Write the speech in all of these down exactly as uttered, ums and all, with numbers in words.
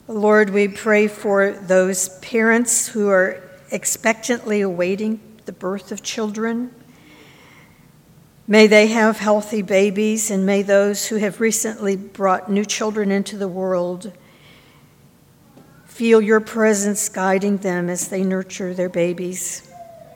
Lord, we pray for those parents who are expectantly awaiting the birth of children. May they have healthy babies, and may those who have recently brought new children into the world feel your presence guiding them as they nurture their babies.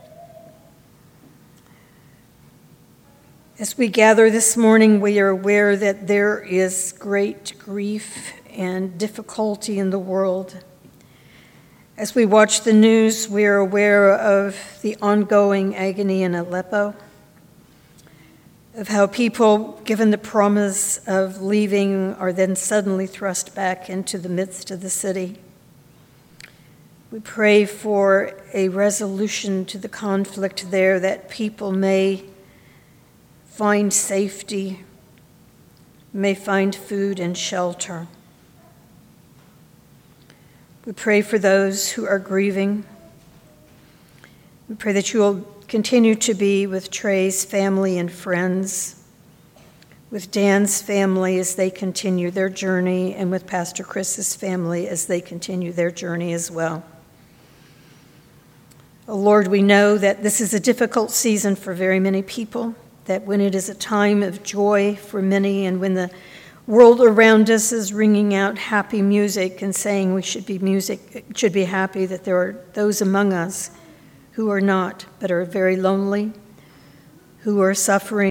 As we gather this morning, we are aware that there is great grief and difficulty in the world. As we watch the news, we are aware of the ongoing agony in Aleppo, of how people, given the promise of leaving, are then suddenly thrust back into the midst of the city. We pray for a resolution to the conflict there, that people may find safety, may find food and shelter. We pray for those who are grieving. We pray that you will continue to be with Trey's family and friends, with Dan's family as they continue their journey, and with Pastor Chris's family as they continue their journey as well. Oh Lord, we know that this is a difficult season for very many people, that when it is a time of joy for many, and when the world around us is ringing out happy music and saying we should be music should be happy, that there are those among us who are not, but are very lonely, who are suffering